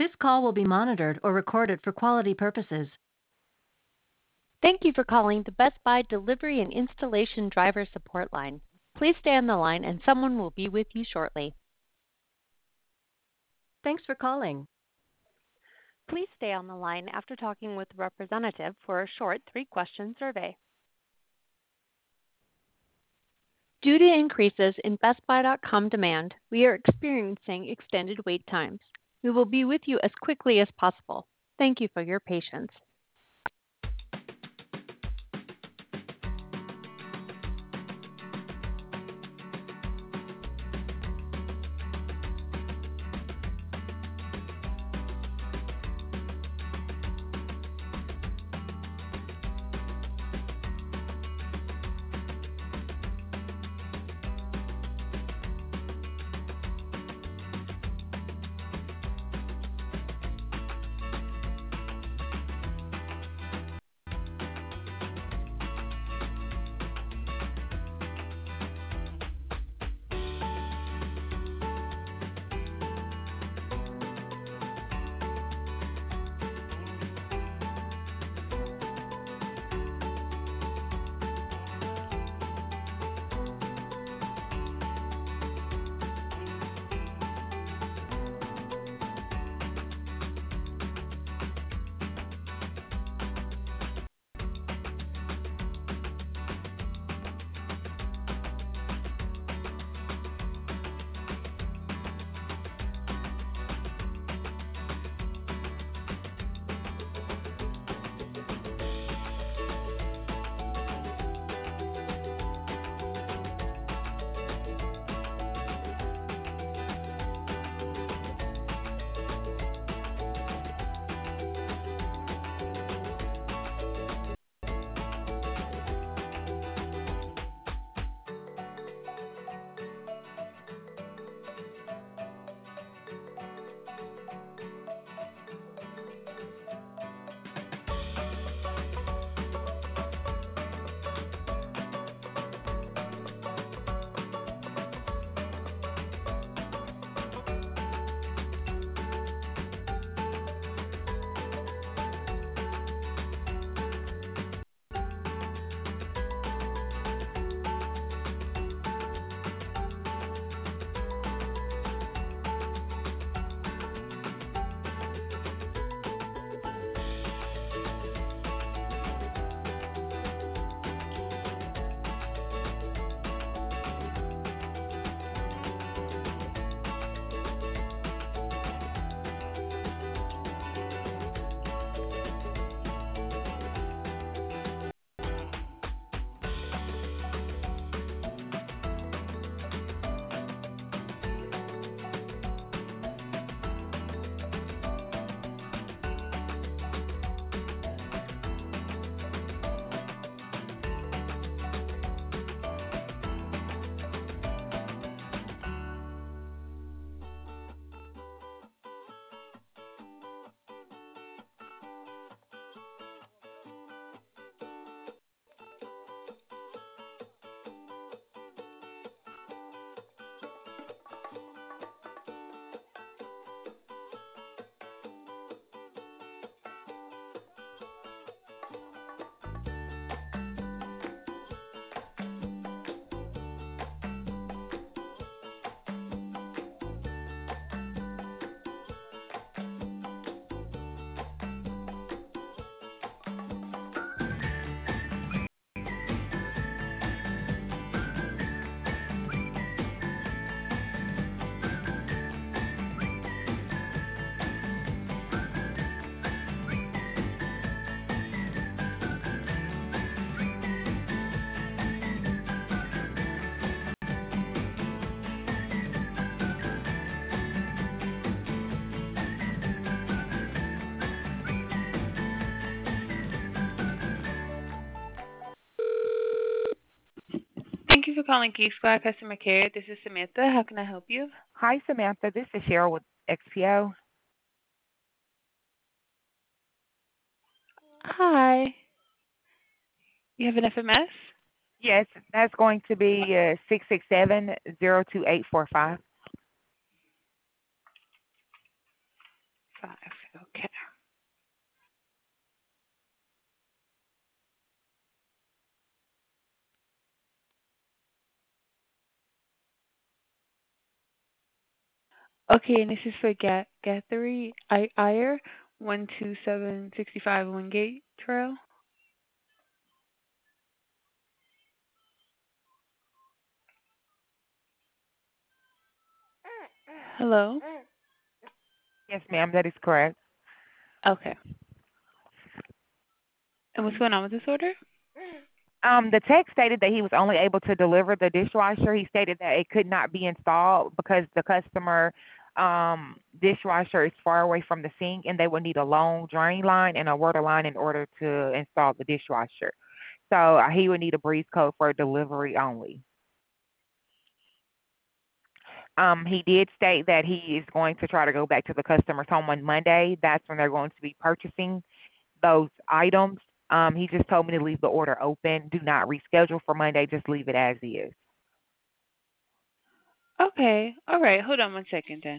This call will be monitored or recorded for quality purposes. Thank you for calling the Best Buy Delivery and Installation Driver Support Line. Please stay on the line and someone will be with you shortly. Thanks for calling. Please stay on the line after talking with a representative for a short 3-question survey. Due to increases in BestBuy.com demand, we are experiencing extended wait times. We will be with you as quickly as possible. Thank you for your patience. Thank you for calling Geek Squad Customer Care. This is Samantha. How can I help you? Hi, Samantha. This is Cheryl with XPO. Hi. You have an FMS? Yes, that's going to be 667-02845. Okay. Okay, and this is for Guthrie Iyer, 12765 Wingate Trail. Hello? Yes, ma'am, that is correct. Okay. And what's going on with this order? The text stated that he was only able to deliver the dishwasher. He stated that it could not be installed because the customer dishwasher is far away from the sink and they would need a long drain line and a water line in order to install the dishwasher. So he would need a breeze code for delivery only. He did state that he is going to try to go back to the customer's home on Monday. That's when they're going to be purchasing those items. He just told me to leave the order open. Do not reschedule for Monday. Just leave it as is. Okay. All right. Hold on one second then.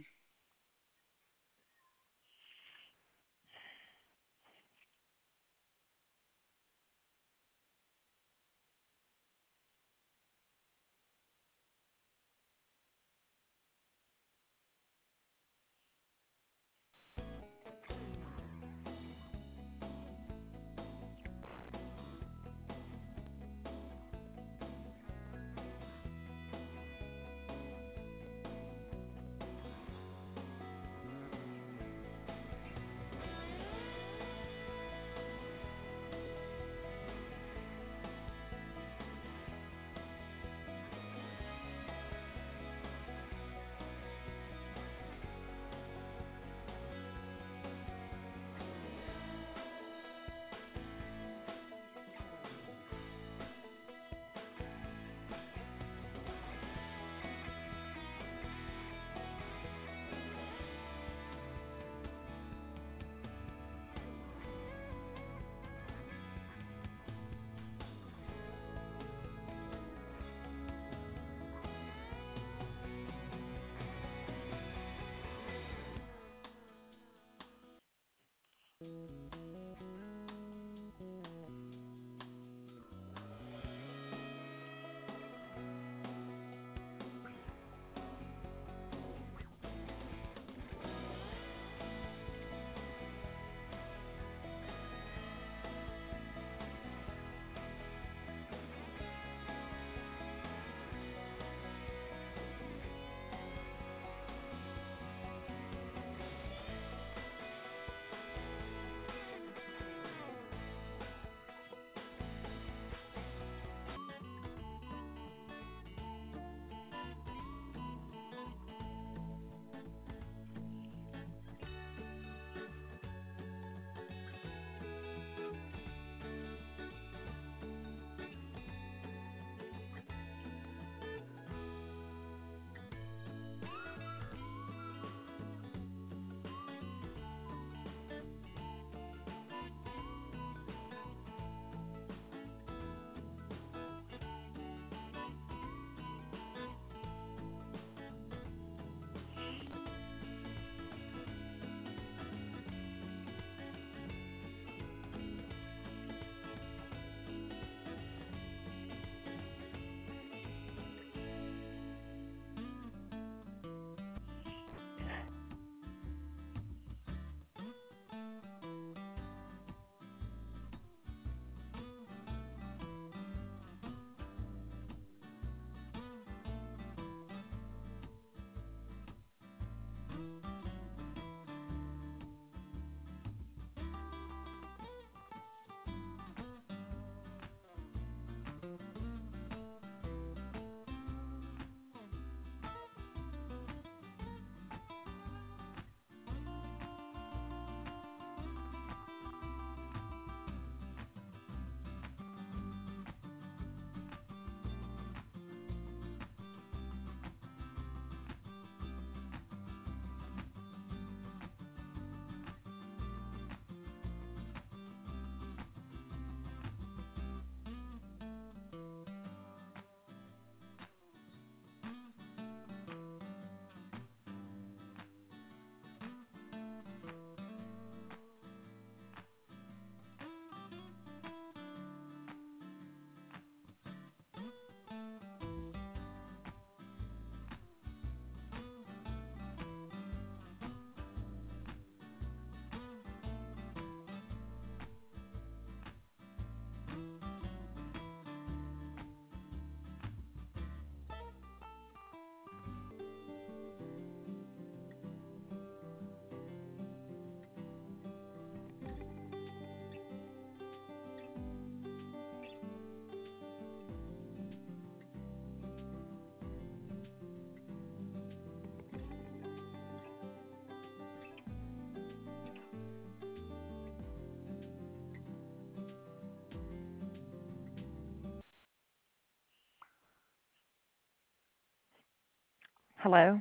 Hello?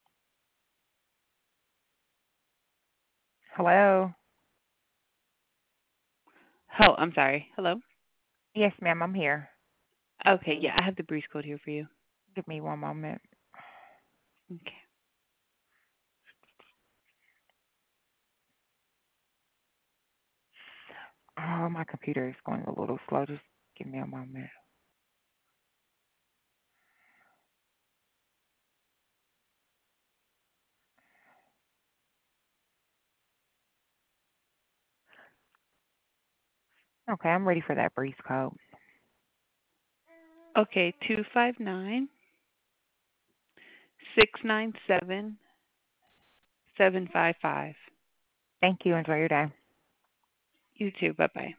Hello? Oh, I'm sorry. Hello? Yes, ma'am, I'm here. Okay, yeah, I have the breeze code here for you. Give me one moment. Okay. Oh, my computer is going a little slow. Just give me a moment. Okay, I'm ready for that breeze code. Okay, 259-697-755. Thank you. Enjoy your day. You too. Bye-bye.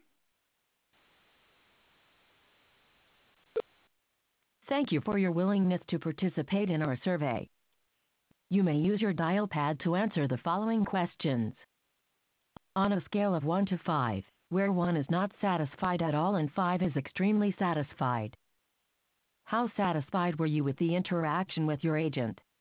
Thank you for your willingness to participate in our survey. You may use your dial pad to answer the following questions. On a scale of 1 to 5, where 1 is not satisfied at all and 5 is extremely satisfied, how satisfied were you with the interaction with your agent?